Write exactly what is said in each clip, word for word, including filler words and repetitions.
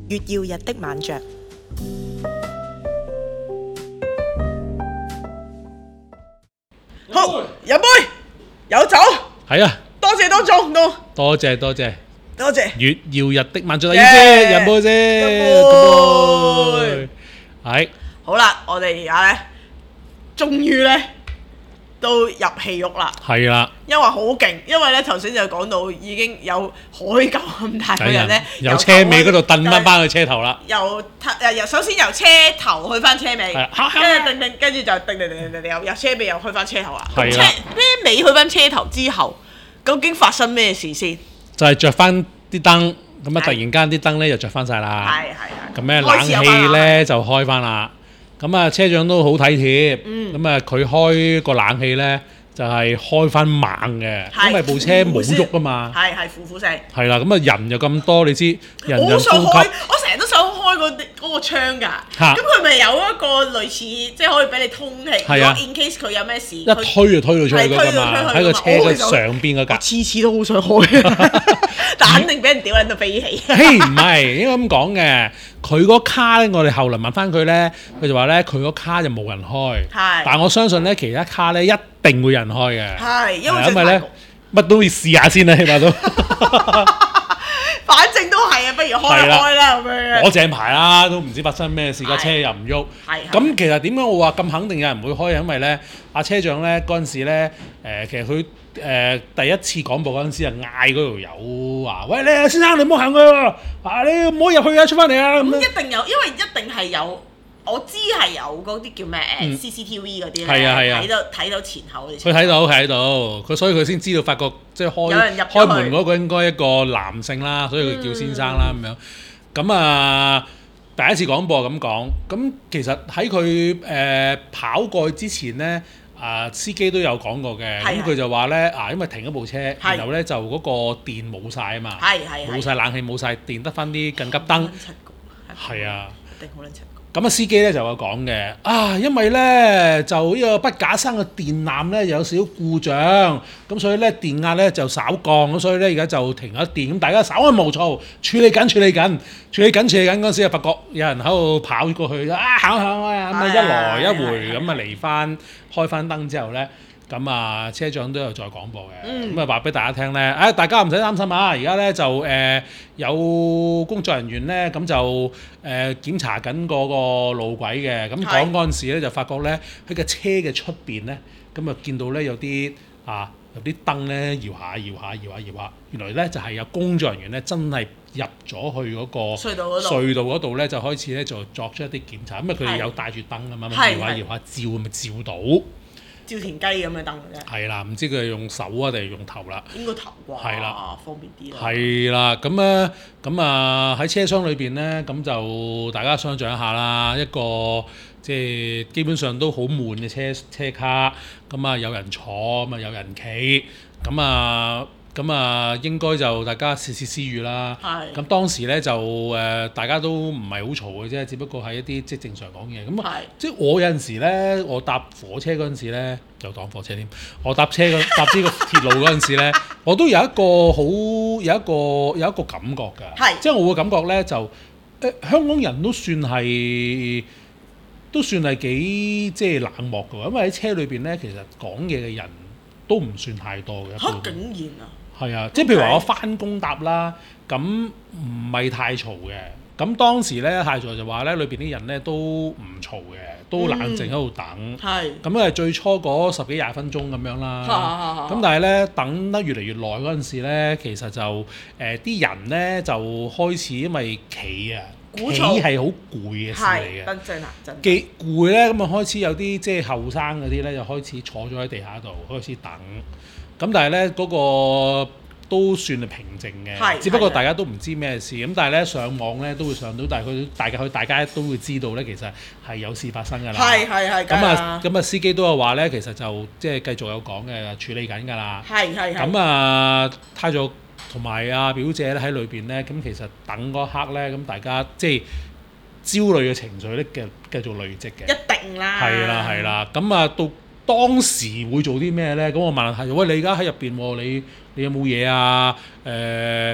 月曜日的晚酌。好，飲杯，有酒， 係啊， 多謝多眾都， 多謝多謝， 多謝。 月曜日的晚酌意思，飲杯先， 飲杯。 係。 好啦，我哋而家咧，終於咧都入戲肉啦。 係啦。 因為好勁，因為咧頭先就講到已經有海狗咁大個人咧， 由車尾嗰度蹬翻翻去車頭啦。 由誒由首先由車頭去翻車尾，跟住定定跟住就定定定定定由由車尾又去翻車頭啦。咁車咩尾去翻車頭之後，究竟發生咩事先？ 就係着翻啲燈，咁啊突然間啲燈咧就着翻晒啦。 係係係。 咁咧冷氣咧就開翻啦。咁啊車長都好體貼，咁啊佢開個冷氣咧。就係開翻猛嘅，因為部車冇喐啊嘛。係係呼呼聲。係啦，咁啊人又咁多，你知人人呼吸。我成日都想開嗰嗰個窗㗎。咁佢咪有一個類似，即係可以俾你通氣。係啊。in case 佢有咩事。一推就推到出去㗎嘛，喺個車嘅上邊嗰格。 次次都好想開，但肯定俾人屌撚到飛起。 嘿，唔係應該咁講嘅。佢嗰卡咧，我哋後來問翻佢咧，佢就話咧，佢嗰卡就冇人開。係。但我相信咧，其他卡咧一定會有人開嘅。係，因為因為咧乜都要試下先啦，起碼都。反正都係啊，不如開一開啦咁樣。攞正牌啦，都唔知發生咩事，架車又唔喐。係。咁其實點解我話咁肯定有人會開？因為咧，阿車長咧嗰陣時咧，誒其實佢。誒、呃、第一次廣播嗰陣時啊，嗌嗰條友話：喂，你先生你唔好行去喎，啊你唔好入去啊，出翻嚟啊！咁一定有，因為一定係有，我知係有嗰啲叫咩誒 C C T V 嗰啲咧，睇到睇到前後嗰啲。佢睇到，睇到，佢所以佢先知道發覺即係開有人入開門嗰個應該一個男性啦，所以佢叫先生啦咁、嗯、樣。咁啊，第一次廣播咁講，咁其實喺佢誒跑過去之前咧。啊，司機都有講過嘅，咁佢就話咧，啊，因為停咗部車，然後咧就嗰個電冇晒啊嘛，冇晒冷氣冇晒電，得翻啲緊急燈，係啊，一定好撚柒。咁啊，司機咧就有講嘅，啊，因為咧就呢個筆架生嘅電纜咧有少少故障，咁所以咧電壓咧就稍降，咁所以咧而家就停咗電，咁大家稍安毋躁，處理緊處理緊，處理緊處理緊嗰陣時啊，發覺有人喺度跑過去，啊行行啊，咁啊一來一回咁啊嚟翻開翻燈之後咧。咁啊，車長都有再廣播嘅，咁啊話俾大家聽咧，誒、哎、大家唔使擔心啊，而家咧就誒、呃、有工作人員咧，咁就誒、呃、檢查緊嗰個路軌嘅，咁講嗰陣時咧就發覺咧喺個車嘅出邊咧，咁啊見到咧有啲啊有啲燈咧搖下搖下搖下搖下，原來咧就係、是、有工作人員咧真係入咗去嗰個隧道嗰度，隧道嗰度咧就開始咧就作出一啲檢查，因為佢哋有帶住燈啊嘛，搖下搖下照咪照到。照田雞咁嘅燈嘅啫，係啦，唔知佢係用手啊定係用頭啦？應該頭啩，係啦，方便啲啦。係啦，咁咧，咁啊喺車廂裏邊咧，咁就大家想像一下啦，一個即係基本上都好悶嘅車車卡，咁啊有人坐，咁啊有人企，咁啊。咁啊，應該就大家竊竊私語啦。係。咁當時咧就誒、呃，大家都唔係好嘈嘅啫，只不過係一啲即係正常講嘢。咁啊，即係我有陣時咧，我搭火車嗰陣時咧，又當火車添。我搭車搭呢個鐵路嗰陣時咧，我都有一個好有一個有一個感覺㗎。係。即係我會感覺咧，就誒、呃、香港人都算係都算係幾即係冷漠㗎，因為喺車裏邊咧，其實講嘢嘅人都唔算太多嘅。嚇！竟然啊！係啊，即係譬如話我翻工搭啦，咁唔係太嘈嘅。咁當時咧，太嘈就話咧，裏邊啲人咧都唔嘈嘅，都冷靜喺度等。係、嗯。咁啊，最初嗰十幾廿分鐘咁樣啦。咁、嗯、但係咧，等得越嚟越耐嗰陣時咧，其實就誒啲、呃、人咧就開始因為企啊，企係好攰嘅事嚟嘅。真真啊，真。幾攰咧，咁啊開始有啲即係後生嗰啲咧，就開始坐咗喺地下度開始等。咁但係咧嗰個都算係平靜嘅，只不過大家都唔知咩事。咁但係咧上網咧都會上到，但係佢大概佢大家都會知道咧，其實係有事發生㗎啦。係係係。咁啊咁啊，司機都有話咧，其實就即係繼續有講嘅，處理緊㗎啦。係係係。咁啊，太祖同埋阿表姐咧喺裏邊咧，咁其實等嗰刻咧，咁大家即係焦慮嘅情緒咧，繼繼續累積嘅。一定啦。係啦係啦，咁啊到。當時會做啲咩咧？咁我問下太祖，喂，你而家喺入邊喎，你你有冇嘢啊？誒、呃、誒、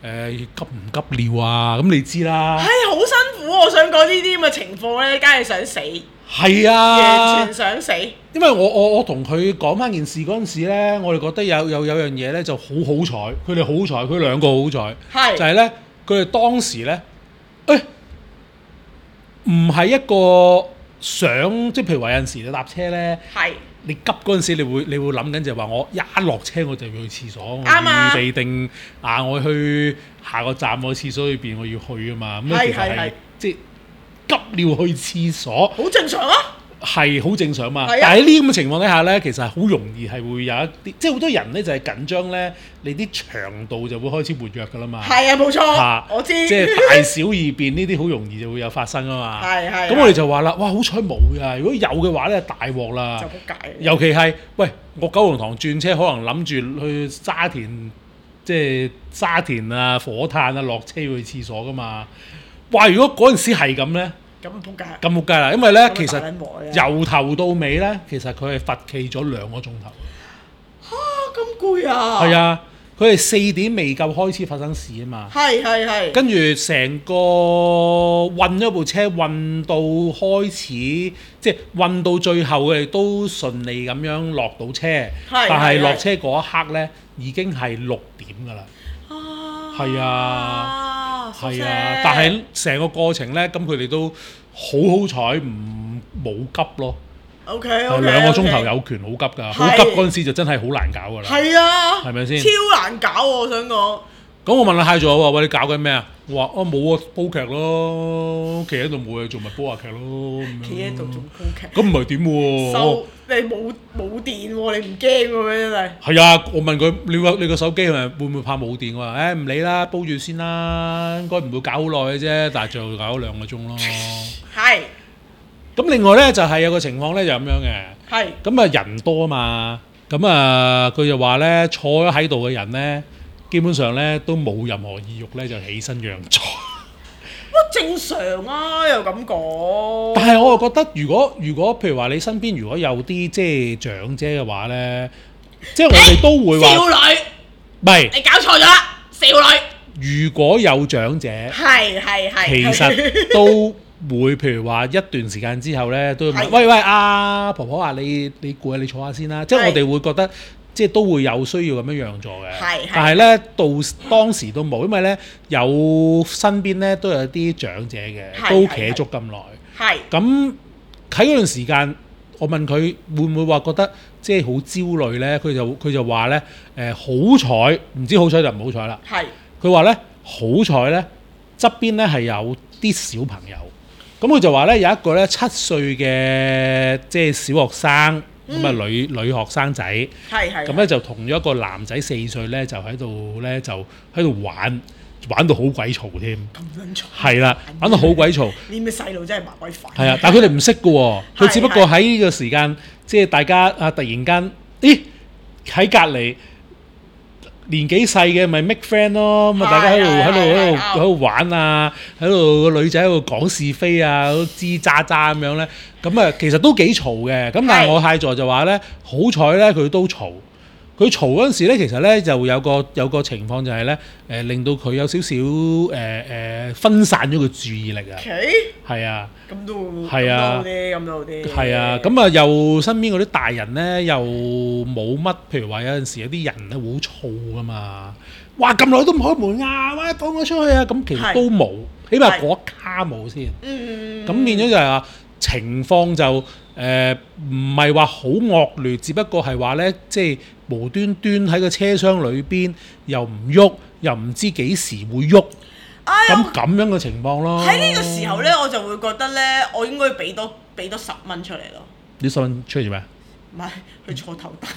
誒急唔急尿啊？咁你知啦。 係好辛苦，我想講呢啲咁嘅情況咧，梗係想死。 係啊， 完全想死。 因為我我我同佢講翻件事嗰陣時咧，我哋覺得有有有樣嘢咧就好好彩，佢哋好彩，佢兩個好彩，係就係咧佢哋當時咧，誒唔係一個想即係譬如話有陣時你搭車咧，係你急嗰陣時，你會你會諗緊就係話我一落車我就要去廁所，我預備定啊我去下個站我廁所裏邊我要去啊嘛，咁其實係即係急尿去廁所，好正常啊。係好正常嘛，但係喺呢咁嘅情況底下咧，其實係好容易係會有一啲，即係好多人咧就係緊張咧，你啲腸道就會開始活躍㗎啦嘛。係啊，冇錯，啊、我知。即係大小二便呢啲好容易就會有發生啊嘛。係係。咁我哋就話啦，哇，好彩冇㗎，如果有嘅話咧，大鑊啦。就撲街。尤其係，喂，我九龍塘轉車，可能諗住去沙田，即係沙田啊、火炭啊，落車要去廁所㗎嘛。哇！如果嗰陣時係咁咧？咁撲街，咁撲街啦！因為咧，其實由頭到尾咧，其實佢係罰企咗兩個鐘頭。嚇！咁攰啊！係啊，佢係四點未夠開始發生事啊嘛。係係係。跟住成個運咗部車運到開始，即係運到最後，佢哋都順利咁樣落到車。係。但係落車嗰一刻咧，已經係六點㗎啦。啊！係啊。係啊，但係成個過程咧，咁佢哋都好好彩，唔冇急咯。O K，兩個鐘頭有權好急㗎，好急嗰陣時就真係好難搞㗎啦。係啊，係咪先？超難搞喎！我想講。咁我問下太座喎，喂，你搞緊咩啊？我話哦冇啊，煲劇咯，企喺度冇嘢做咪煲下劇咯。企喺度做煲劇。咁唔係點喎？收你冇冇電喎？你唔驚喎咩真係？係啊，我問佢你個你個手機係咪會唔會怕冇電？我話誒唔理啦，煲住先啦，應該唔會搞好耐嘅啫，但係最後搞咗兩個鐘咯。係。咁另外咧就係有個情況咧就咁樣嘅。係。咁啊人多啊嘛，咁啊佢就話咧坐咗喺度嘅人咧。基本上咧都冇任何意欲咧就起身讓座。乜正常啊？又咁講。但係我又覺得，如果如果譬如話你身邊如果有啲即係長者嘅話咧，即係我哋都會話。少女。唔係。你搞錯咗啦，少女。如果有長者。係係係。其實都會譬如話一段時間之後咧，都會問喂喂阿婆婆啊，你你攰啊，你坐下先啦。即係我哋會覺得。即係都會有需要咁樣讓座嘅，但係咧到當時都冇，因為咧有身邊咧都有啲長者嘅，都企足咁耐。係咁喺嗰段時間，我問佢會唔會話覺得即係好焦慮咧？佢就佢就話咧誒好彩，唔知好彩就唔好彩啦。係佢話咧好彩咧側邊咧係有啲小朋友，咁佢就話咧有一個咧七歲嘅即係小學生。咁啊、嗯、女女學生仔，咁咧就同咗一個男仔四歲咧，就喺度咧就喺度玩，玩到好鬼嘈添。咁撚嘈！係啦，玩到好鬼嘈。呢咩細路真係麻鬼煩。係啊，但係佢哋唔識嘅喎，佢只不過喺呢個時間，即係大家啊突然間，咦喺隔離年紀細嘅咪 make friend 咯，咁啊大家喺度喺度喺度喺度玩啊，喺度個女仔喺度講是非啊，吱喳喳咁樣咧。咁啊，其實都幾嘈嘅，咁但係我太座就話咧，好彩咧佢都嘈，佢嘈嗰陣時咧，其實咧就有個有個情況就係咧，誒令到佢有少少誒誒分散咗個注意力啊，係啊，咁都係啊，咁都好啲，係啊，咁啊又身邊嗰啲大人咧又冇乜，譬如話有陣時有啲人咧會好燥噶嘛，哇咁耐都唔開門啊，喂放我出去啊，咁其實都冇，起碼嗰一卡冇先，咁變咗就係話。情況就誒唔係話好惡劣，只不過係話咧，即係無端端喺個車廂裏邊又唔喐，又唔知幾時會喐，咁咁樣嘅情況咯。喺呢個時候咧，我就會覺得咧，我應該俾多俾多十蚊出嚟咯。你十蚊出嚟做咩？唔係去坐頭等。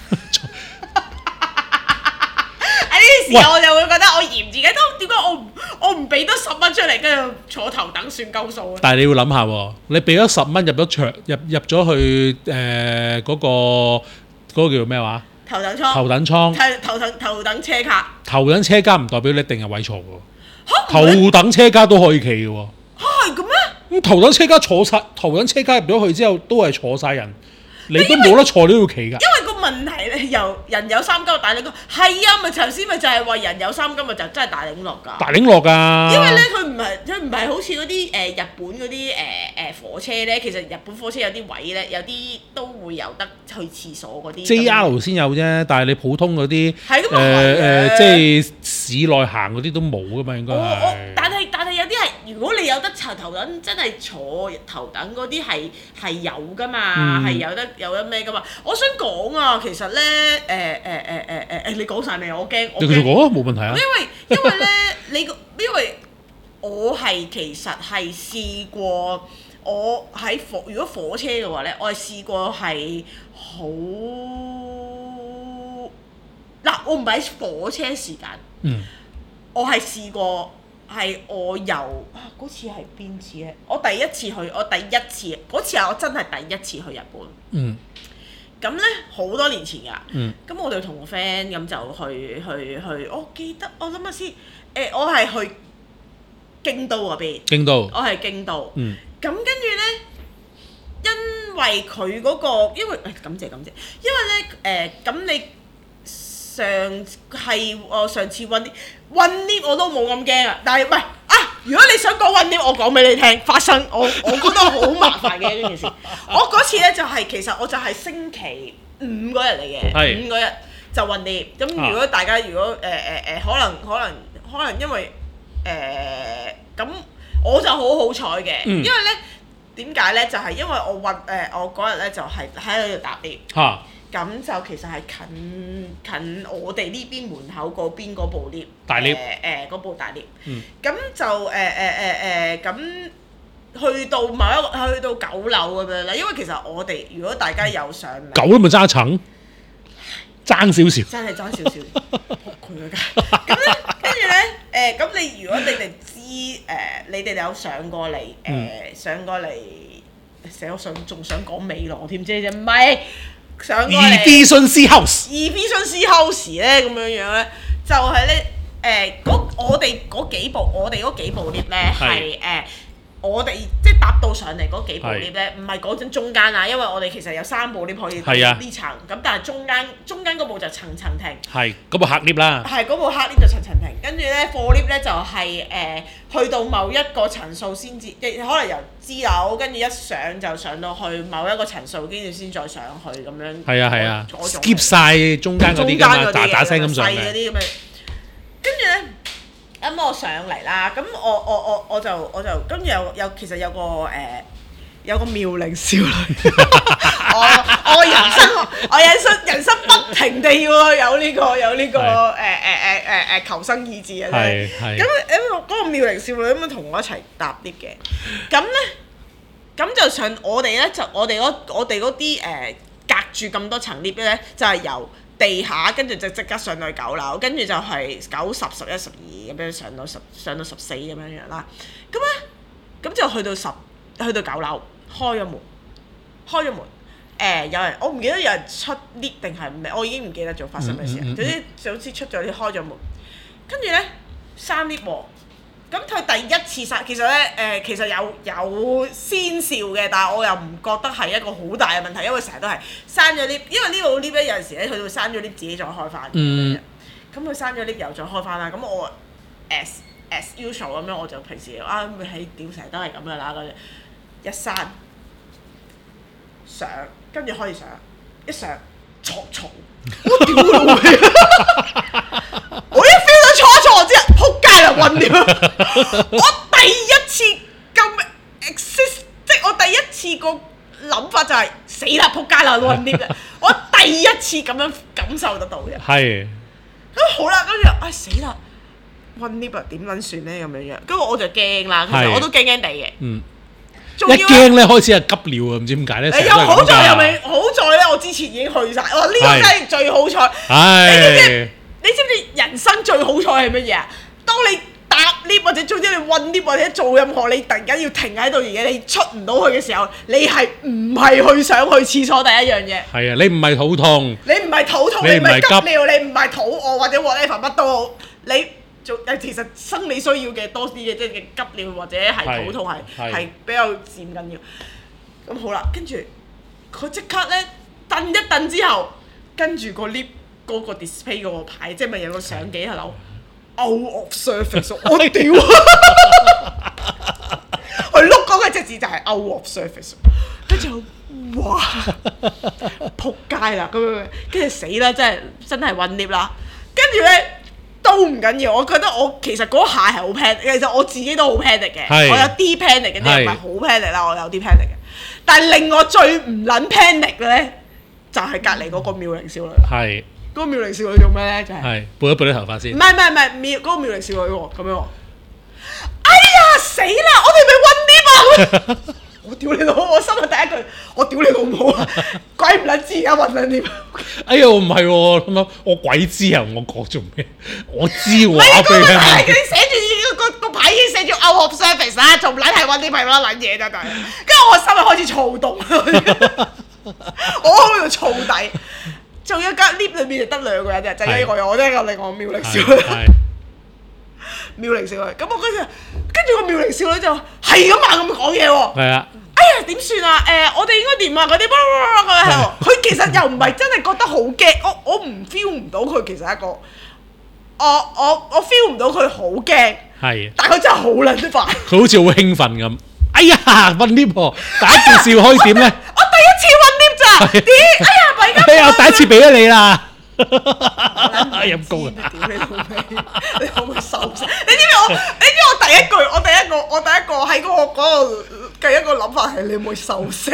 時候我就會覺得我嫌自己都點解我唔我唔俾多十蚊出嚟，跟住坐頭等算鳩數啊！但係你要諗下喎，你俾咗十蚊入咗場入入咗去誒嗰、呃嗰個嗰、嗰個叫咩話？頭等艙。頭等艙。頭等頭等車卡。頭等車卡唔代表你一定係位坐嘅喎。頭等車卡都可以企嘅喎。嚇係咁咩？咁頭等車卡坐晒，頭等車卡入咗去之後都係坐晒人。 你都冇得坐呢條旗㗎。 因為個問題咧，由人有三急大檸樂，係啊，咪頭先咪就係話人有三急咪就真係大檸樂㗎。 大檸樂㗎。 因為咧，佢唔係佢唔係好似嗰啲誒日本嗰啲誒誒火車咧，其實日本火車有啲位咧，有啲都會有得去廁所嗰啲。J R 先有啫，但係你普通嗰啲誒誒即係市內行嗰啲都冇㗎嘛，應該係。 但係但係有啲係，如果你有得頭頭等，真係坐頭等嗰啲係係有㗎嘛，係、嗯、有得有得咩㗎嘛？我想講啊，其實咧誒誒誒誒誒誒，你講晒未？我驚我你繼續講啊，冇問題啊。 因為因為咧，你因為我係其實係試過，我喺火如果火車嘅話咧，我係試過係好嗱，我唔係喺火車時間，嗯，我係試過。係我由啊嗰次係邊次咧？我第一次去，我第一次嗰次係我真係第一次去日本。嗯。咁咧好多年前㗎。嗯。咁我哋同個 friend 咁就去去去，我記得我諗下先，誒、呃、我係去京都嗰邊。京都。我係京都。嗯。咁跟住咧，因為佢嗰、嗰個，因為誒、哎、感謝感謝，因為咧誒咁你。上係我上次運 lift 運 lift 我都冇咁驚啊！但係喂啊，如果你想講運 lift，我講俾你聽發生我我覺得好麻煩嘅呢件事。我嗰次咧就係、是、其實我就係星期五嗰日嚟嘅，五嗰日就運 lift。咁如果大家如果誒誒誒可能可能可能因為誒咁、呃、我就好好彩嘅，嗯、因為咧點解咧就係、是、因為我運誒、呃、我嗰日咧就係喺度搭 lift。咁就其實係近近我哋呢邊門口嗰邊嗰部 lift， 大 lift，誒誒嗰部大 lift。嗯。咁就誒誒誒誒咁去到某一個去到九樓咁樣啦，因為其實我哋如果大家有上嚟， 九樓咪爭一層，爭少少。 真係爭少少，仆佢個街。咁咧，跟住咧，誒咁你如果你哋知誒，你哋有上過嚟誒上過嚟，成日我想仲想講美羅添啫啫，唔係。上過嚟 Efficiency House，Efficiency House 咧咁樣樣咧，就係咧誒，我哋嗰幾部，我哋嗰幾部 lift 咧係誒，我哋即係搭到上嚟嗰幾部 lift 咧，唔係嗰陣中間啊，因為我哋其實有三部 lift 可以呢層，咁但係中間中間嗰部就層層停。係嗰部客 lift 啦。 係嗰部客 lift 就層層停，跟住咧貨 lift 咧就係誒去到某一個層數先至，可能由支樓跟住一上就上到去某一個層數，跟住先再上去咁樣。 係啊係啊 skip 晒中間嗰啲㗎嘛，喳喳聲咁上嘅。 跟住咧，咁我上嚟啦，咁我我我我就我就跟住有有其實有個誒、呃、有個妙齡少女，我我人生我人生人生不停地要有呢、這個有呢、這個誒誒誒誒誒求生意志嘅咧。咁咁嗰個妙齡少女咁樣同我一齊搭 lift 嘅，咁咧咁就上我哋咧就我哋嗰我哋嗰啲誒隔住咁多層 lift 咧，就係、是、由地下跟住就即刻上到去九樓，跟住就係九十、十一、十二咁樣上到十上到十四咁樣樣啦。咁咧，咁就去到十去到九樓，開咗門，開咗門。誒、呃、有人，我唔記得有人出 lift 定係咩，我已經唔記得咗發生咩事。總之總之出咗 lift 開咗門，跟住咧閂 lift 喎。咁佢第一次閂，其實咧誒、呃，其實有有先兆嘅，但係我又唔覺得係一個好大嘅問題，因為成日都係閂咗 lift，因為呢個 lift 咧有陣時咧，佢會閂咗 lift 自己再開翻。嗯。咁佢閂咗 lift 又再開翻啦，咁我 as as usual 咁樣，我就平時啊咪喺屌成日都係咁噶啦，跟住一閂上，跟住可以上，一上坐坐，我屌老味！我一 feel 到坐一坐之後，撲街啦暈掉！我第一次咁 exist， 即係我第一次個諗法就係、是、死啦撲街啦暈啲嘅，我第一次咁樣感受得到嘅。係。咁好啦，跟住唉死啦暈啲啊點撚算咧咁樣樣，跟住我就驚啦，其實我都驚驚地嘅。嗯。一驚咧開始係急尿啊，唔知點解咧。誒又好在又未好在咧，我之前已經去晒。哇！呢、呢個真係最好彩。係。你知唔知？你知唔知人生最好彩係乜嘢啊？當你搭 lift 或者總之你運 lift 或者做任何你突然間要停喺度而嘢你出唔到去嘅時候，你係唔係去想去廁所第一樣嘢？係啊，你唔係肚痛。你唔係肚痛，你唔係急尿，你唔係肚餓或者 whatever 乜都好，你做誒其實生理需要嘅多啲嘅即係急尿或者係肚痛係係比較佔緊要。咁好啦，跟住佢即刻咧蹬一蹬之後，跟住個 lift 嗰個 display 嗰個牌，即係咪有個相機喺度 out of service？ 我屌！佢碌嗰個隻字就係 out of service， 跟住哇，仆街啦咁樣，跟住死啦，真係真係暈 lift 啦，跟住咧。都唔緊要，我覺得我其實嗰下係好 panic，其實我自己都好 panic 嘅，我有啲 panic 嘅，啲唔係好 panic 啦，我有啲 panic 嘅。但係令我最唔撚 panic 嘅咧，就係隔離嗰個妙齡少女。係。嗰個妙齡少女做咩咧？就係。係撥一撥啲頭髮先。唔係唔係唔係妙嗰個妙齡少女喎，咁樣喎。哎呀死啦！我哋咪暈 lift 啊！我屌你老母！我心入第一句，我屌你老母啊！鬼唔撚知而家暈緊點？ 哎呀，唔係喎，咁樣我鬼知啊！我講做咩？我知喎。唔係嗰個係佢寫住個個牌已經寫住 out of service 啦，仲撚係暈 lift 係乜撚嘢啫？跟住我心入開始躁動，我喺度燥底。仲有間 lift 裏面就得兩個人啫，就係一個我，我得一個另外妙齡少女。妙齡少女，咁我嗰陣跟住個妙齡少女就係咁猛咁講嘢喎。係啊。哎呀，點算啊？誒，我哋應該點啊？嗰啲咁樣，佢其實又唔係真係覺得好驚，我我唔 feel 唔到佢其實係一個，我我我 feel 唔到佢好驚，係，但係佢真係好撚煩。佢好似好興奮咁。哎呀，暈 lift 喎！第一件事可以點咧？我第一次暈 lift 咋？點？哎呀，咪咁。哎呀，我第一次俾咗你啦。陰公啊！屌你老味！你可唔可以收聲？你知唔知我？你知我第一句，我第一個，我第一個喺嗰個嗰度嘅一個諗法係你可唔可以收聲？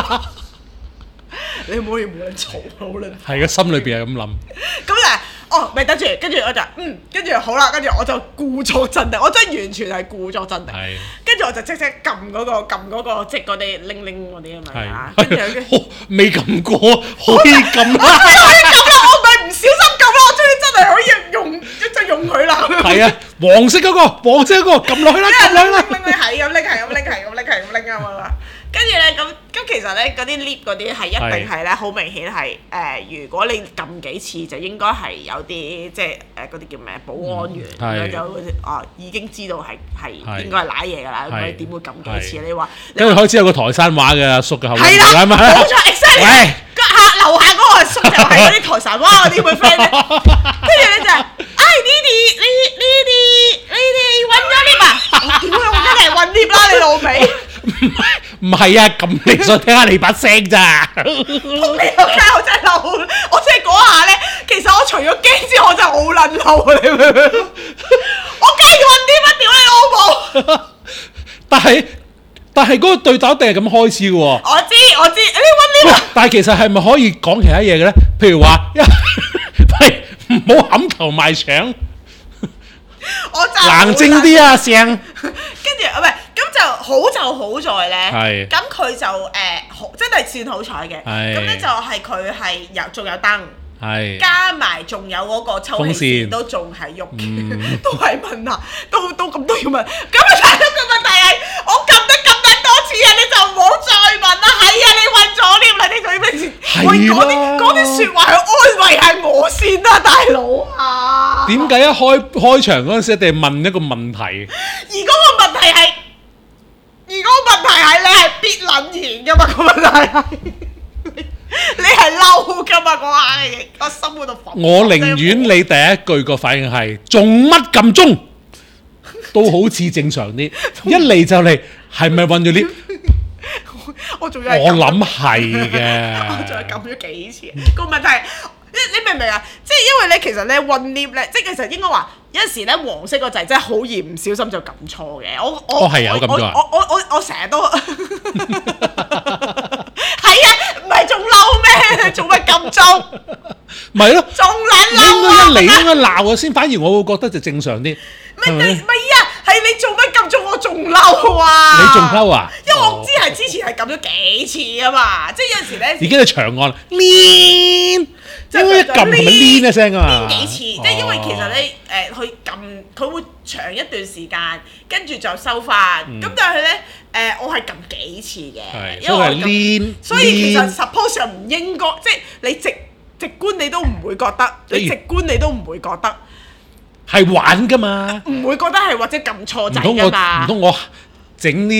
你唔可以冇人嘈，好撚。係個心裏邊係咁諗。咁誒，哦，咪等住，跟住我就嗯，跟住好啦，跟住我就故作鎮定，我真係完全係故作鎮定。係。跟住我就即即撳嗰個撳嗰個即嗰啲鈴鈴嗰啲啊嘛。係。跟住跟住未撳過，可以撳啦。可以撳啦！我唔係唔小心撳啦，我終於真係可以用即係用佢啦。係啊，黃色嗰個，黃色嗰個撳落去啦，撳落去啦。拎拎係咁拎，係咁拎，係咁拎，係咁拎啊嘛。跟住咧，咁咁其實咧，嗰啲 lift 嗰啲係一定係咧，好明顯係誒，如果你撳幾次，就應該係有啲即係誒嗰啲叫咩保安員咁樣就啊已經知道係係應該係賴嘢㗎啦，咁你點會撳幾次？你話跟住開始有個台山話嘅阿叔嘅後面係嘛？冇錯 ，exactly。個下樓下嗰個阿叔就係嗰啲台山話嗰啲咁嘅 friend 咧，跟住咧就係，哎呢啲你呢啲你哋揾咗 lift 啊？點解我真係揾 lift 啦？你老味！唔係唔係啊！咁你想聽下你把聲咋？仆你個街！我真係嬲，我真係嗰下咧，其實我除咗驚之外，我真係好撚嬲啊！你明唔明？我梗係揾啲乜屌你老母！但係但係嗰個對打一定係咁開始嘅喎。我知我知，你揾啲。但係其實係咪可以講其他嘢嘅咧？譬如話，喂，唔好冚頭埋牆。我就冷靜啲啊，聲。跟住唔係。咁就好就好在咧，咁佢就誒好真係算好彩嘅。咁咧就係佢係有仲有燈，加埋仲有嗰個抽氣扇都仲係喐嘅，都係問下，都都咁都要問。咁啊，第一個問題係我撳得咁撚多次啊，你就唔好再問啦。係啊，你暈咗 lift啦，你做咩事？喂，講啲講啲説話去安慰下我先啦，大佬啊！點解一開開場嗰陣時一定問一個問題？而嗰個問題係。而嗰個問題係你係必撚然㗎嘛？個問題係你你係嬲㗎嘛？嗰下個心嗰度憤。我寧願你第一句個反應係做乜咁鐘，都好似正常啲。一嚟就嚟係咪暈咗 lift？我仲要我諗係嘅。我仲係撳咗幾次。個問題係你你明唔明啊？即係因為咧，其實咧暈 lift 咧，即係其實應該話。有陣時咧黃色個掣真係好易唔小心就撳錯嘅，我我、哦、有我我我我我成日都係啊，唔係仲嬲咩？做乜撳鐘？咪咯，仲撚嬲啊！應該一嚟應該鬧我先，反而我會覺得就正常啲。唔係唔係啊，係你做乜撳鐘？我仲嬲啊！你仲嬲啊？因為我知係之前係撳咗幾次啊嘛，即係有陣時咧已經係長按黏。即係一撳係咪黏一聲啊嘛？黏幾次，即係因為其實咧誒，佢撳佢會長一段時間，跟住就收翻。咁但係咧誒，我係撳幾次嘅，因為我黏，所以其實 suppose 又唔應該，即係你直直觀你都唔會覺得，你直觀你都唔會覺得係玩㗎嘛，唔會覺得係或者撳錯掣㗎嘛。唔通我唔通我整啲？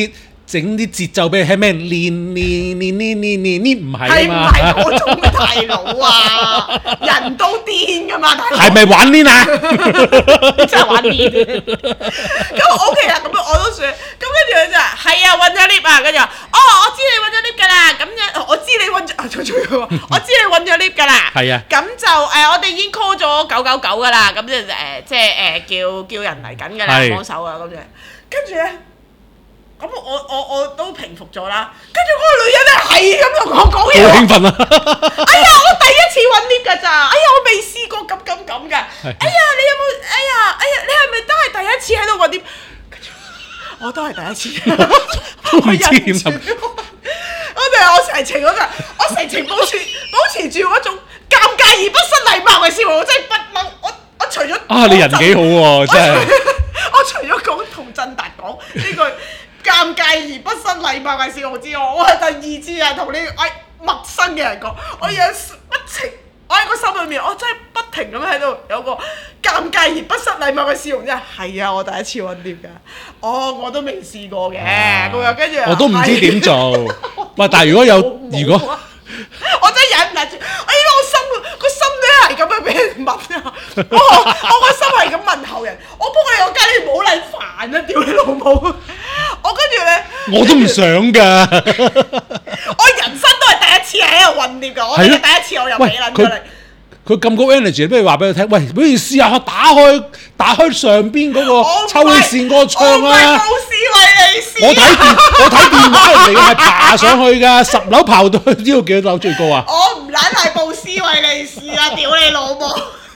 整啲節奏俾你聽咩？練練練練練練練唔係啊嘛， 係唔係嗰種嘅大佬啊？人都癲噶嘛，大佬係咪玩練啊？ 真係玩癲。咁 OK 啦，咁我都算。咁跟住佢就話係啊，揾咗 lift 啊，跟住話哦，我知你揾咗 lift 㗎啦。咁樣我知你揾咗，仲仲要話我知你揾咗 lift 㗎啦。 係啊。 咁就誒，我哋已經 call 咗九九九㗎啦。咁就誒，即係誒叫叫人嚟緊㗎啦，幫手啊咁樣。跟住咧。咁我我我都平復咗啦，跟住嗰個女人咧係咁同我講嘢， 好興奮啊！ 哎呀，我第一次揾 lift 㗎咋，哎呀，我未試過咁咁咁㗎，哎呀，你有冇？哎呀，哎呀，你係咪都係第一次喺度揾 lift？我都係第一次，我忍住，我哋我成程嗰陣，我成程保持保持住嗰種尷尬而不失禮貌嘅笑容，我真係不嬲，我我除咗啊，你人幾好喎，真係， 我除咗講同振達講呢句。尷尬而不失禮貌嘅笑容之外，我係第二次係同呢個陌生嘅人講，我有不情，我喺個心裏面，我真係不停咁喺度有個尷尬而不失禮貌嘅笑容，真係係啊！我第一次揾 lift㗎，哦，我都未試過嘅，咁樣跟住我都唔知點做。喂，但係如果有如果， 我真係忍唔住，我依家我心個心咧係咁樣俾人問啊！我我個心係咁問候人，我幫你我家你唔好撚煩啊！屌你老母！我跟住咧， 我都唔想㗎。 我人生都係第一次喺度混疊㗎，我係第一次我又俾撚咗你。 佢咁高 energy，不如話俾佢聽，喂，不如試下打開打開上邊嗰個抽線嗰個窗啊！ 我唔係布斯維利斯。 我睇電我睇電話嚟嘅係爬上去㗎，十樓爬到去知道幾多樓最高啊？ 我唔撚係布斯維利斯啊！屌你老母！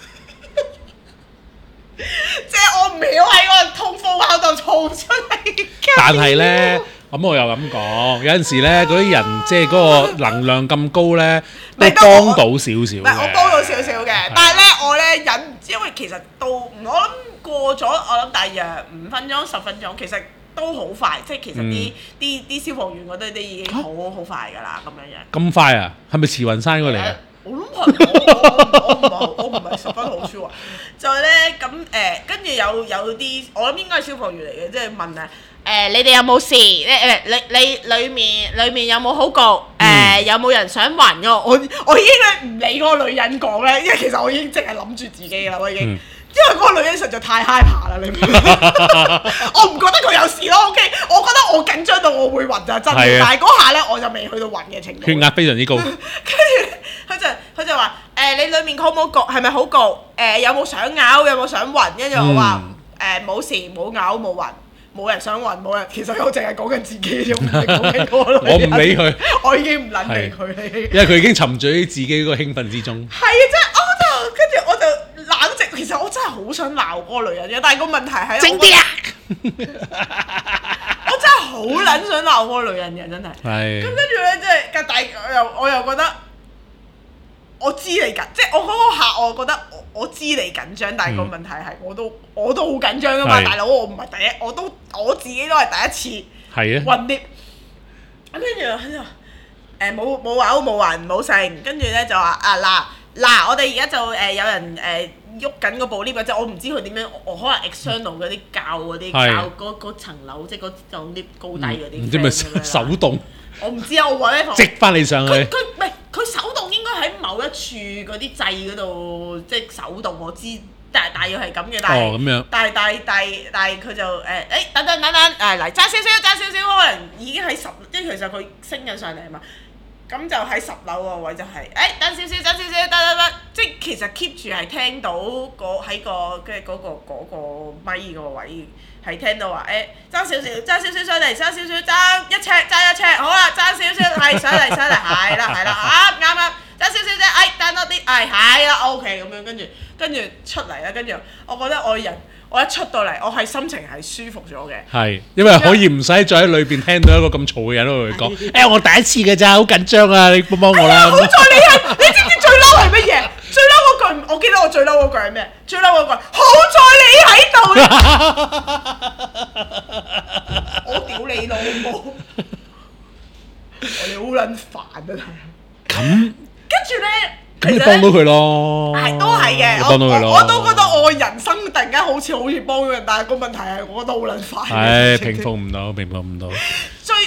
即係我唔曉喺個通風口度嘈出嚟。 但係咧，咁我又咁講，有陣時咧嗰啲人即係嗰個能量咁高咧，都幫到少少嘅。 唔係我幫到少少嘅，但係咧我咧忍，因為其實到我諗過咗，我諗大約五分鐘、十分鐘，其實都好快，即係其實啲啲啲消防員嗰啲都已經好好快㗎啦，咁樣樣。 咁快啊？係咪慈雲山過嚟啊？ 我諗係我我唔係我唔係十分好 sure 啊！就係咧咁誒，跟住有有啲我諗應該係消防員嚟嘅，即係問啊誒，你哋有冇事？誒誒，你你裡面裡面有冇好焗？誒有冇人想暈㗎？我我已經咧唔理嗰個女人講咧，因為其實我已經淨係諗住自己啦，我已經。嗯因為嗰個女人實在太 high 啦，你明唔明？我唔覺得佢有事咯 ，OK？我覺得我緊張到我會暈就真嘅，但係嗰下咧我就未去到暈嘅程度。 血壓非常之高。跟住佢就佢就話誒，你裡面好冇焗？係咪好焗？誒有冇想嘔？有冇想暈？跟住我話誒冇事，冇嘔冇暈，冇人想暈，冇人。其實我淨係講緊自己啫，唔係講緊嗰個女人。 我唔理佢， 我已經唔撚理佢。 因為佢已經沉醉喺自己嗰個興奮之中。 係啊，真係我就跟住我就。冷靜，其實我真係好想鬧嗰個女人嘅，但係個問題係靜啲啊！ 我真係好撚想鬧嗰個女人嘅，真係。 係。咁跟住咧，即係，但係我又我又覺得，我知你緊，即係我嗰個下，我覺得我我知你緊張，但係個問題係我都我都好緊張噶嘛，大佬，我唔係第一，我都我自己都係第一次。係啊。混啲。咁跟住佢就誒冇冇嘔冇暈冇剩，跟住咧就話啊嗱嗱，我哋而家就誒有人誒。喐緊嗰部 lift 即係我唔知佢點樣，我可能 external 嗰啲教嗰啲教嗰嗰層樓，即係嗰種 lift 高低嗰啲。唔知咪手動？我唔知啊，我揾一堂。積翻你上去。佢佢唔係佢手動，應該喺某一處嗰啲掣嗰度，即係手動。我知，但係大約係咁嘅。但係、哦、但係但係但係但係佢就誒誒、欸、等等等等誒嚟揸少少揸少少，可能已經喺十，因為其實佢升緊上嚟啊嘛。咁就喺十樓個位就係、是，誒、欸、等少少，等少少，得得得，即係其實 keep 住係聽到個喺個嘅嗰個嗰個咪個位係聽到話，誒爭少少，爭少少上嚟，爭少少，爭一尺，爭一尺，好啦，爭少少，係上嚟上嚟，係啦係啦，啊啱啱，爭少少啫，誒等多啲，係係啦 OK 咁樣，跟住跟住出嚟啦，跟住我覺得我人。我一出到嚟，我係心情係舒服咗嘅。係，因為可以唔使再喺裏邊聽到一個咁嘈嘅人喺度講。誒，我第一次嘅咋，好緊張啊！你幫幫我啦。好在你係，你知唔知最嬲係乜嘢？最嬲嗰句，我記得我最嬲嗰句係咩？最嬲嗰句，好在你喺度。我屌你老母！我哋好撚煩啊！咁跟住咧。咁你幫到佢咯，係都係嘅，我我我都覺得我人生突然間好似好似幫咗人，但係個問題係我覺得好撚煩。係平復唔到，平復唔到。最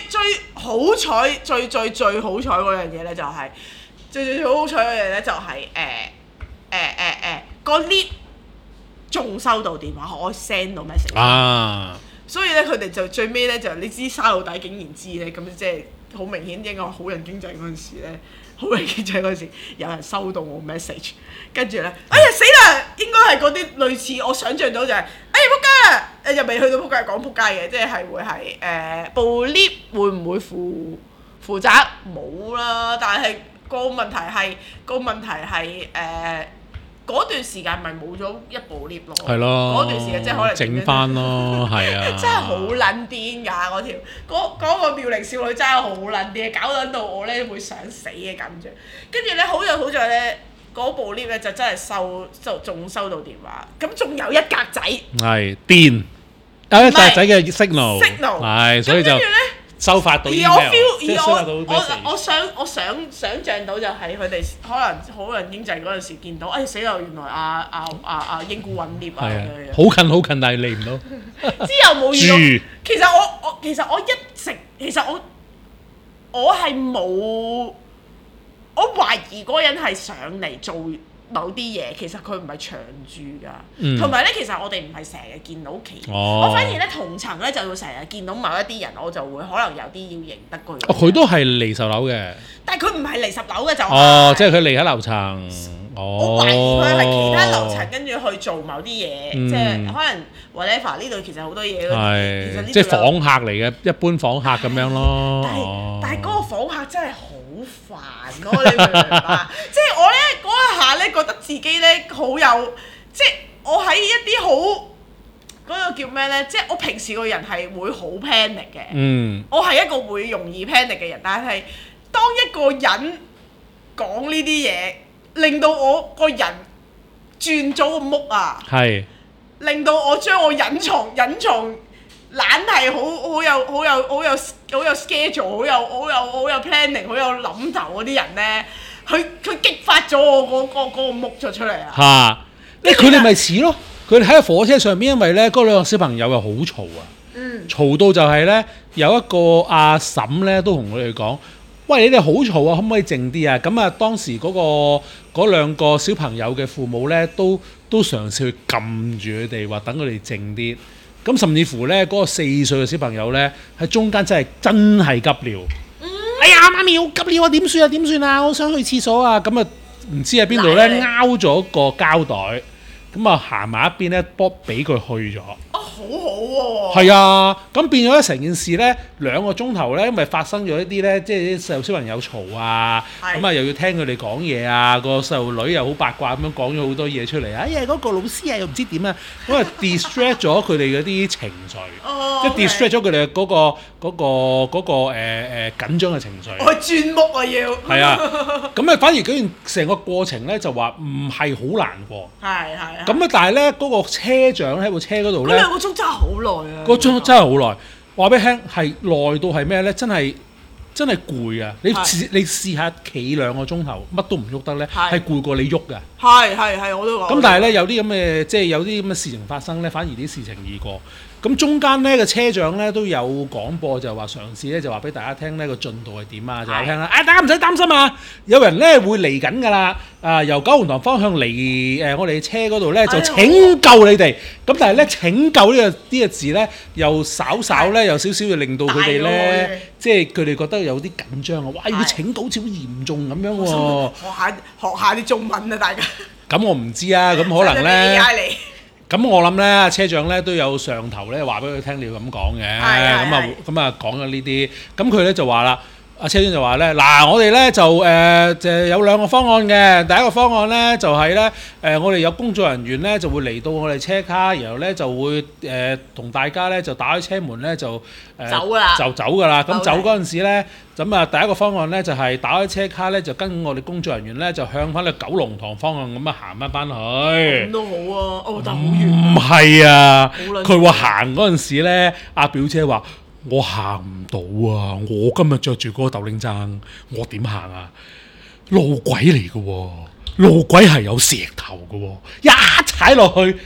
最好彩，最最最好彩嗰樣嘢咧就係、是、最最最好彩嗰樣嘢咧就係誒誒誒誒個 lift 仲收到電話，我 send 到 message。啊！所以咧佢哋就最尾咧就你知沙老底竟然知咧，咁即係好明顯應該好人經濟嗰陣時咧。好人經濟嗰陣時，有人收到我 message， 跟住咧，哎呀死啦！應該係嗰啲類似我想象到就係、是，哎呀仆街啦！誒又未去到仆街講仆街嘅，即係係會係誒部 lift 會唔會負負責冇啦？但係個問題係個問題係誒嗰段時間咪冇咗一部 lift 咯。係咯。嗰段時間即係可能整翻咯，係啊。 真係好撚癲㗎嗰條，嗰嗰個妙齡少女真係好撚癲，搞到到我咧會想死嘅感覺。跟住咧好在好在咧嗰部 lift 咧就真係收就仲收到電話，咁仲有一格仔。係電，有一格仔嘅 signal。signal。係，所以就收發到 email，即係收發到 message。我我想我想想像到就係佢哋可能好人經濟嗰陣時見到，哎死啦！原來阿阿阿阿英姑揾 lift 啊，好近好近，但係嚟唔到。之後冇遇到。其實我我其實我一直其實我我係冇，我懷疑嗰個人係上嚟做某啲嘢，其實佢唔係長住㗎，同埋咧，其實我哋唔係成日見到企，哦、我反而咧同層咧就會成日見到某一啲人，我就會可能有啲要認得佢。哦，佢都係離十樓嘅，但係佢唔係離十樓嘅就係、哦，即係佢離喺樓層。哦，我懷疑佢係其他樓層跟住去做某啲嘢，嗯、即係可能 whatever 呢度其實好多嘢。係，其實即係訪客嚟嘅，一般訪客咁樣咯。但係、哦、但係嗰個訪客真係好煩咯，你明唔明白？即係我咧嗰一下咧覺得自己咧好有，即係我喺一啲好嗰個叫咩咧？即係我平時個人係會好 panic 嘅。嗯。我係一個會容易 panic 嘅人，但係當一個人講呢啲嘢，令到我個人轉咗個屋啊！係。令到我將我隱藏隱藏。懶係好好有好有好有好有 schedule， 好有好有好有 planning， 好有諗頭嗰啲人咧，佢佢激發咗我嗰、嗰個嗰、嗰個木咗出嚟啊！嚇！佢哋咪似咯，佢哋喺個火車上邊，因為咧嗰兩個小朋友又好嘈啊，嗯、嘈到就係咧有一個阿嬸咧都同佢哋講：喂，你哋好嘈啊，可唔可以靜啲啊？咁啊，當時嗰、嗰個嗰兩個小朋友嘅父母咧，都都嘗試去撳住佢哋，話等佢哋靜啲。咁甚至乎咧，嗰、那個四歲嘅小朋友咧，喺中間真係真係急尿。嗯、哎呀，媽咪好急尿啊！點算啊？點算啊？我想去廁所啊！咁啊，唔知喺邊度咧，拗咗個膠袋，咁啊行埋一邊咧，幫俾佢去咗。啊，好好喎！係啊，咁變咗咧成件事咧，兩個鐘頭咧，因為發生咗一啲咧，即係啲細路小朋友嘈啊，咁啊又要聽佢哋講嘢啊，個細路女又好八卦咁樣講咗好多嘢出嚟啊！哎呀，嗰個老師啊又唔知點啊，咁啊 distract 咗佢哋嗰啲情緒，哦、即係 distract 咗佢哋嗰個嗰、嗰個嗰、嗰個誒誒、呃、緊張嘅情緒。我轉屋啊要。係啊，咁啊反而竟然成個過程咧就話唔係好難過。係係。咁啊，但係咧嗰個車長喺部車嗰度咧。真係好耐啊！嗰張真係好耐，話俾你聽係耐到係咩咧？真係真係攰啊！你試你試下企兩個鐘頭，乜都唔喐得咧，係攰過你喐㗎。係係係，我都講。咁但係咧有啲咁嘅即係有啲咁嘅事情發生咧，反而啲事情易過。咁中間咧個車長咧都有廣播，就話嘗試咧就話俾大家聽咧個進度係點啊，就話聽啦。啊，大家唔使擔心啊，有人咧會嚟緊㗎啦。啊，由九龍塘方向嚟誒、呃，我哋車嗰度咧就拯救你哋。咁但係咧拯救呢、呢個呢、呢個字咧，又稍稍咧有少少就令到佢哋咧，即係佢哋覺得有啲緊張啊！哇，要拯救好似好嚴重咁樣喎。學下學下啲中文啊，大家。咁我唔知啊，咁可能咧。咁我諗咧，車長咧都有上頭咧話俾佢聽，你要咁講嘅。咁啊咁啊講咗呢啲，咁佢咧就話啦，阿車長就話咧，嗱我哋咧就誒、呃、就有兩個方案嘅。第一個方案咧就係咧誒，我哋有工作人員咧就會嚟到我哋車卡，然後咧就會誒同、呃、大家咧就打開車門咧就誒、呃、走啦，就走㗎啦。咁走嗰陣時咧，咁啊第一個方案咧就係、是、打開車卡咧就跟我哋工作人員咧就向翻去九龍塘方向咁啊行翻翻去。咁都好啊，哦但係好遠。唔係啊，佢話行嗰陣時咧，阿表姐話。我行唔到啊！我今日着住嗰個豆領踭，我點行啊？路軌嚟嘅喎，路軌係有石頭嘅喎，一踩落去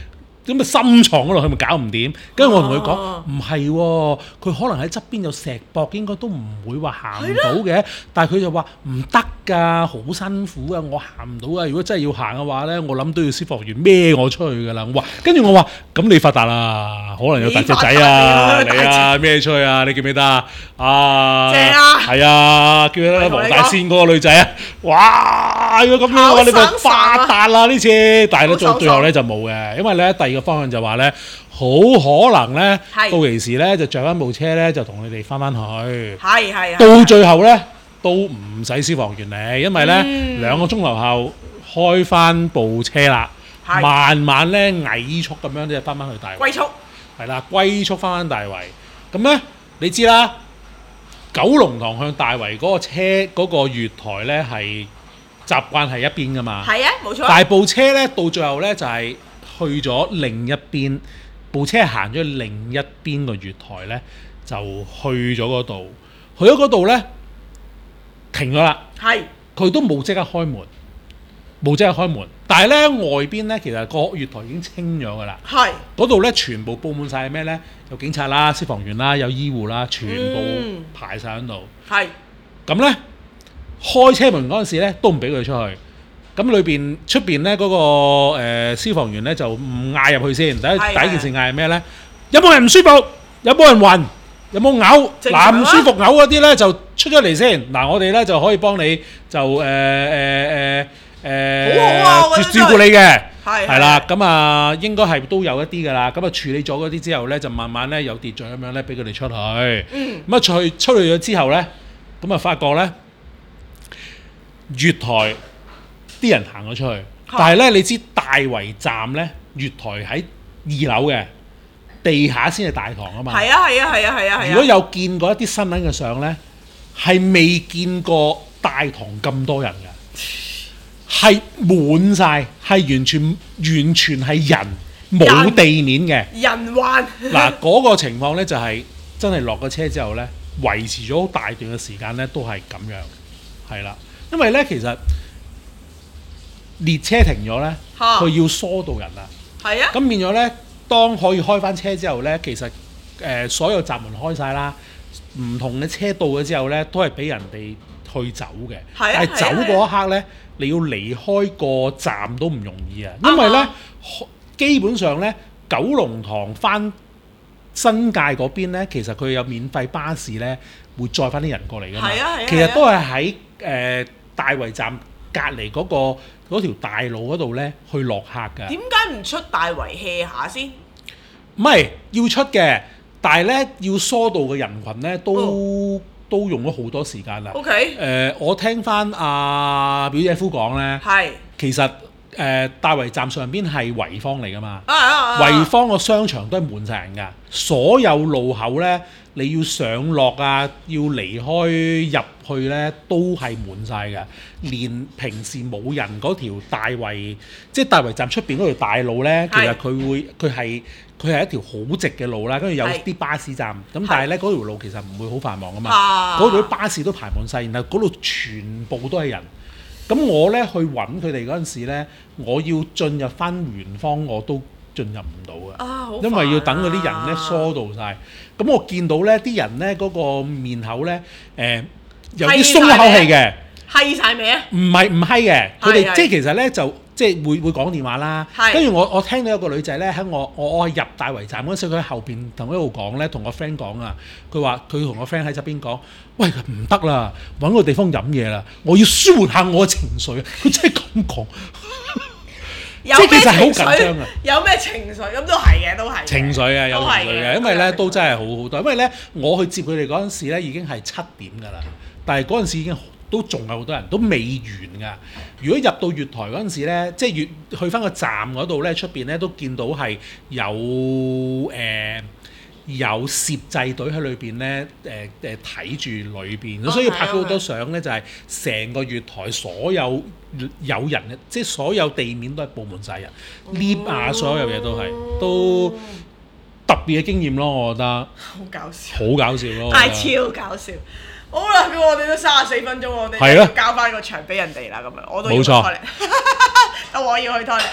咁咪深藏嗰度，佢咪搞唔掂。跟住我同佢講唔係喎，佢可能喺側邊有石壆，應該都唔會話行唔到嘅。但係佢就話唔得㗎，好辛苦啊，我行唔到啊。如果真係要行嘅話咧，我諗都要消防員孭我出去㗎啦。我話跟住我話咁你發達啦，可能有大隻仔啊，你啊孭出去啊，你記唔記得啊？啊，正啊，係啊，叫咗黃大仙嗰個女仔啊，哇！如果咁樣嘅話，你咪發達啦呢次。但係咧到最後咧就冇嘅，因為咧第二個方向就話咧，好可能咧到期時咧就着翻部車咧就同你哋翻翻去。 係係。到最後咧都唔使消防員嚟，因為咧、嗯、兩個鐘頭後開翻部車啦，慢慢咧蟻速咁樣即係翻翻去大圍。龜速。係啦，龜速翻翻大圍。咁咧你知啦，九龍塘向大圍嗰個車嗰、嗰個月台咧係習慣係一邊噶嘛。係啊，冇錯。大部車咧到最後咧就係、係。去咗另一邊，部車行咗另一邊個月台咧，就去咗嗰度。去咗嗰度咧，停咗啦。係。佢都冇即刻開門，冇即刻開門。但係咧外邊咧，其實個月台已經清咗噶啦。係。嗰度咧全部佈滿晒咩咧？有警察啦、消防員啦、有醫護啦，全部排晒喺度。係、嗯。咁咧開車門嗰陣時咧，都唔俾佢出去。咁裏邊出邊咧嗰個、呃、消防員咧就唔嗌入去先，第一第一件事嗌係咩咧？有冇人唔舒服？有冇人暈？有冇嘔？嗱唔舒服嘔嗰啲咧就出咗嚟先。嗱我哋咧就可以幫你就誒誒誒誒照顧你嘅，係啦。咁啊應該係都有一啲㗎啦。咁啊處理咗嗰啲之後咧，就慢慢咧有秩序咁樣咧俾佢哋出去。嗯。咁啊出去出去咗之後咧，咁啊發覺咧月台。啲人行咗出去，但係咧，你知大圍站咧月台喺二樓嘅，地下先係大堂啊嘛。係啊係啊係啊係啊係啊！如果有見過一啲新聞嘅相咧，係未見過大堂咁多人嘅，係滿晒，係完全完全係人冇地面嘅人患。嗱嗰個情況咧就係真係落咗車之後咧，維持咗好大段嘅時間咧都係咁樣，係啦，因為咧其實。列車停咗咧，佢要疏導人啊。係啊。咁變咗咧，當可以開翻車之後咧，其實誒、呃、所有閘門開晒啦，唔同嘅車到咗之後咧，都係俾人哋去走嘅。係啊。但係走嗰一刻咧，你要離開個站都唔容易啊，因為咧、啊、基本上咧九龍塘翻新界嗰邊咧，其實佢有免費巴士咧，會載翻啲人過嚟㗎嘛。係啊係啊。其實都係喺誒大圍站隔離嗰、嗰個。嗰條大路嗰度咧，去落客㗎。點解唔出大圍 hea 下先？唔係要出嘅，但係咧要疏導嘅人群咧，都、哦、都用咗好多時間啦。OK。誒、呃，我聽翻阿、啊、表姐夫講咧，係其實誒、呃、大圍站上邊係圍坊嚟㗎嘛。啊啊啊！圍坊個商場都係滿晒人㗎，所有路口咧，你要上落啊，要離開入去咧，都係滿晒㗎。連平時冇人嗰條大圍，即係大圍站出邊嗰條大路咧，其實佢會佢係佢係一條好直嘅路啦，跟住有啲巴士站，咁但係咧嗰條路其實唔會好繁忙㗎嘛。嗰度啲巴士都排滿晒，然後嗰度全部都係人。咁我咧去揾佢哋嗰陣時咧，我要進入翻圓方我都進入唔到嘅，啊、因為要等嗰啲人咧疏導晒。咁我見到咧啲人咧嗰、嗰個面口咧，誒、呃、有啲鬆口氣嘅，閪晒未啊？唔係唔閪嘅，佢哋即係其實咧就即係會會講電話啦。跟住我我聽到有個女仔咧喺我我我入大圍站嗰陣時，佢喺後邊同我一路講咧，同我 friend 講啊，佢話佢同我 friend 喺側邊講，喂唔得啦，揾個地方飲嘢啦，我要舒緩下我嘅情緒啊！佢真係咁講。有咩情緒？有咩情緒？咁都係嘅，都係情緒啊，有情緒嘅，因為咧都真係好好多。因為咧，我去接佢哋嗰陣時咧已經係七點㗎啦，但係嗰陣時已經都仲有好多人都未完㗎。如果入到月台嗰陣時咧，即係月去翻個站嗰度咧，出邊咧都見到係有誒。呃有攝製隊喺裏邊咧，誒誒睇住裏邊，所以拍咗好多相咧，就係成個月台所有有人嘅，即係所有地面都係佈滿晒人 ，lift 啊，所有嘢都係都特別嘅經驗咯，我覺得。好搞笑！好搞笑咯！係超搞笑。好啦，咁我哋都三十四分鐘，我哋交翻個場俾人哋啦，咁樣我都要去 toilet，我要去 toilet。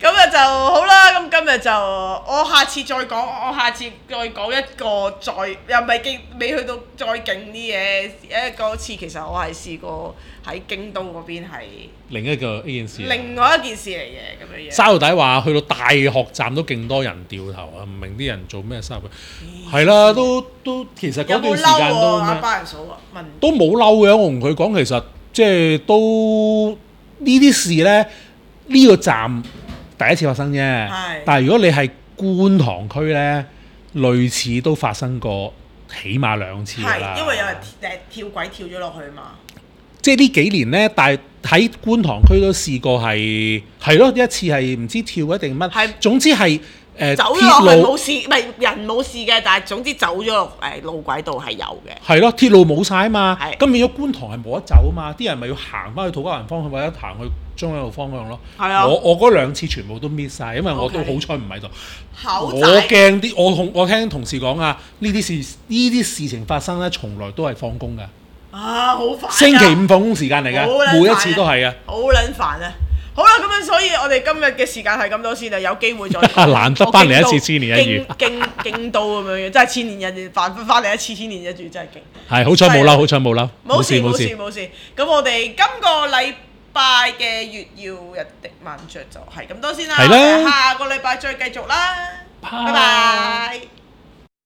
咁啊就好啦，咁今日就我下次再講，我下次再講一個再又唔係勁，未去到再勁啲嘢。一嗰次其實我係試過喺京都嗰邊係另一個一件事， 另外一件事嚟嘅咁樣嘢。 沙到底話去到大學站都勁多人掉頭啊！唔明啲人做咩沙去？係啦，都都其實嗰段時間都阿巴人嫂啊，問都冇嬲嘅。我同佢講，其實即係都呢啲事咧，呢個站第一次發生啫。但係如果你係觀塘區咧，類似都發生過，起碼兩次㗎啦。 係因為有人誒跳軌跳咗落去嘛。 即係呢幾年咧，但係喺觀塘區都試過係係咯，一次係唔知跳一定乜，係總之係誒、呃、 走咗落去冇事，唔係人冇事嘅，但係總之走咗落誒路軌道係有嘅。係咯，鐵路冇晒啊嘛，咁變咗觀塘係冇得走啊嘛，啲人咪要行翻去土瓜灣方向或者行去中央路方向咯。係啊，我我嗰兩次全部都 miss 晒，因為我都好彩唔喺度。我驚啲，我同我聽同事講啊，呢啲事呢啲事情發生咧，從來都係放工㗎。 啊，好煩！ 星期五放工時間嚟㗎，每一次都係啊， 好撚煩啊！好啦，咁樣所以我哋今日嘅時間係咁多先啦，有機會再難得翻嚟一次千年一遇， 京京都咁樣樣，真係千年一遇，翻翻嚟一次千年一遇真係勁。 係好彩冇嬲，好彩冇嬲， 冇事冇事冇事。咁我哋今個禮拜嘅月曜日的慢著就係咁多先啦，係啦，下個禮拜再繼續啦，拜拜。